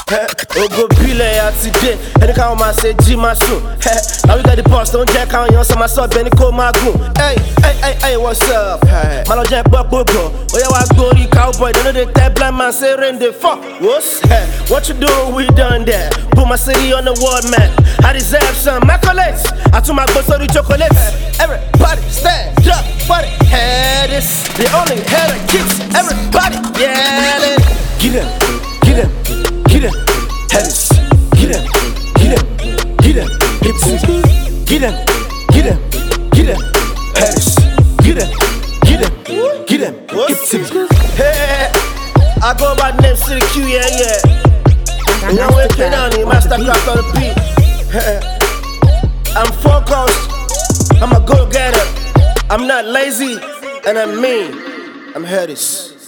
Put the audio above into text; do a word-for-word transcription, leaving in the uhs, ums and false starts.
Ogo bile a today, and the count my say G my soon. Now we got the boss, don't jack on you, so my son Benny call my goon. Hey, hey, hey, hey, what's up? Hey, Malo Jack Buck Bobo. Oh, yeah, I go the cowboy, they know the type blind man say rain the fuck. What's hey, what you doing? We done that. Put my city on the world map. I deserve some accolades. I took my boss on the chocolates. Everybody stand up for the head is the only head that kicks everybody. Yeah, get him, get him. Get him, Harris. Get him, get him, get him, Gibson. Get him, get him, get him, Harris. Get him, get him, get him, Gibson. Hey, I go by the name City Q, yeah, yeah. You know what I'm on the masterclass on the beat. I'm focused, I'm a go-getter. I'm not lazy, and I'm mean. I'm Harris.